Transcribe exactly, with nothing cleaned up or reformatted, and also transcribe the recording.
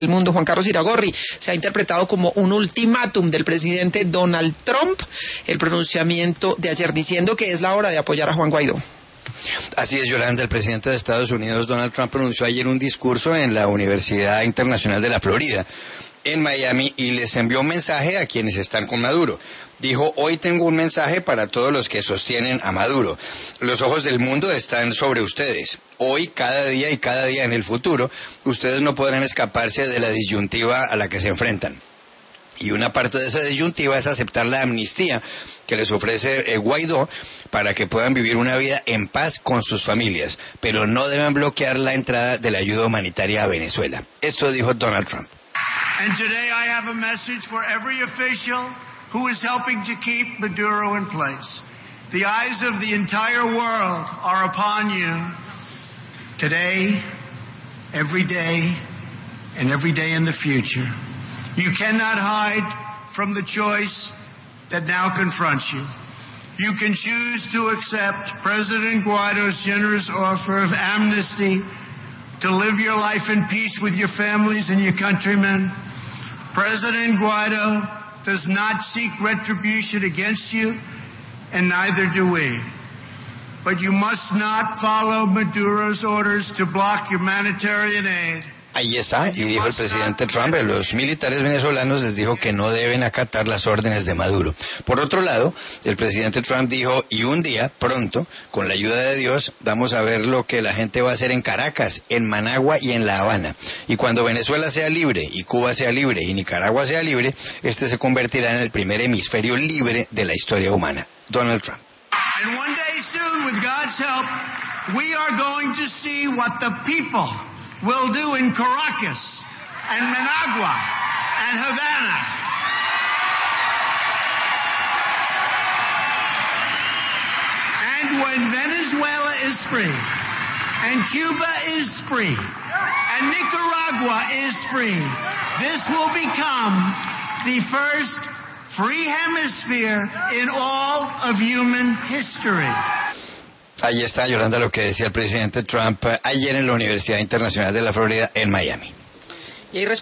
El mundo, Juan Carlos Iragorri, se ha interpretado como un ultimátum del presidente Donald Trump, el pronunciamiento de ayer diciendo que es la hora de apoyar a Juan Guaidó. Así es, Yolanda. El presidente de Estados Unidos, Donald Trump, pronunció ayer un discurso en la Universidad Internacional de la Florida, en Miami, y les envió un mensaje a quienes están con Maduro. Dijo: hoy tengo un mensaje para todos los que sostienen a Maduro. Los ojos del mundo están sobre ustedes. Hoy, cada día y cada día en el futuro, ustedes no podrán escaparse de la disyuntiva a la que se enfrentan. Y una parte de esa disyuntiva es aceptar la amnistía que les ofrece eh, Guaidó para que puedan vivir una vida en paz con sus familias, pero no deben bloquear la entrada de la ayuda humanitaria a Venezuela. Esto dijo Donald Trump. And today I have a message for every official who is helping to keep Maduro in place. The eyes of the entire world are upon you today, every day, and every day in the future. You cannot hide from the choice that now confronts you. You can choose to accept President Guaido's generous offer of amnesty to live your life in peace with your families and your countrymen. President Guaido does not seek retribution against you, and neither do we. But you must not follow Maduro's orders to block humanitarian aid. Ahí está, y dijo el presidente Trump, a los militares venezolanos les dijo que no deben acatar las órdenes de Maduro. Por otro lado, el presidente Trump dijo: y un día, pronto, con la ayuda de Dios, vamos a ver lo que la gente va a hacer en Caracas, en Managua y en La Habana. Y cuando Venezuela sea libre, y Cuba sea libre, y Nicaragua sea libre, este se convertirá en el primer hemisferio libre de la historia humana. Donald Trump. And one day soon, with God's help, we are going to see what the people will do in Caracas and Managua and Havana. And when Venezuela is free, and Cuba is free, and Nicaragua is free, this will become the first free hemisphere in all of human history. Ahí está, Yolanda, lo que decía el presidente Trump ayer en la Universidad Internacional de la Florida en Miami. Y ahí